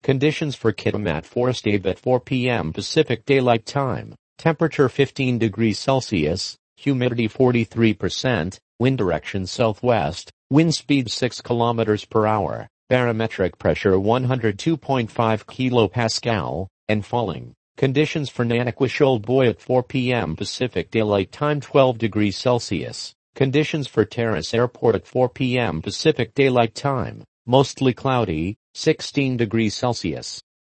Conditions for Kitimat Forest Ave at 4 p.m. Pacific Daylight Time. Temperature 15 degrees Celsius, humidity 43%, wind direction southwest, wind speed 6 kilometers per hour, barometric pressure 102.5 kilopascal, and falling. Conditions for Nanakweshold Boy at 4 p.m. Pacific Daylight Time 12 degrees Celsius. Conditions for Terrace Airport at 4 p.m. Pacific Daylight Time. Mostly cloudy, 16 degrees Celsius.